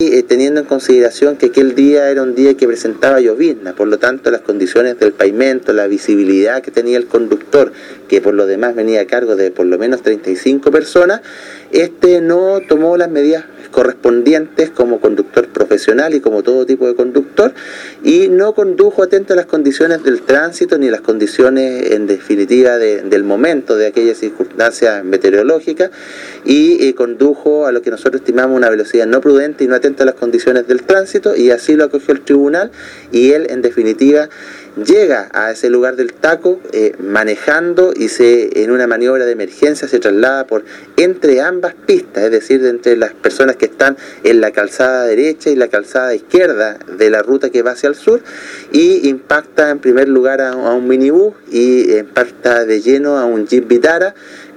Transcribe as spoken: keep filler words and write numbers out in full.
y eh, teniendo en consideración que aquel día era un día que presentaba llovizna, por lo tanto las condiciones del pavimento, la visibilidad que tenía el conductor, que por lo demás venía a cargo de por lo menos treinta y cinco personas, este no tomó las medidas correspondientes como conductor profesional y como todo tipo de conductor, y no condujo atento a las condiciones del tránsito ni las condiciones en definitiva de, del momento, de aquellas circunstancias meteorológicas, y eh, condujo a lo que nosotros estimamos una velocidad no prudente y no atenta a las condiciones del tránsito, y así lo acogió el tribunal, y él en definitiva llega a ese lugar del taco eh, manejando, y se en una maniobra de emergencia se traslada por entre ambas pistas, es decir, de entre las personas que están en la calzada derecha y la calzada izquierda de la ruta que va hacia el sur, y impacta en primer lugar a, a un minibús y impacta de lleno a un Jeep Vitara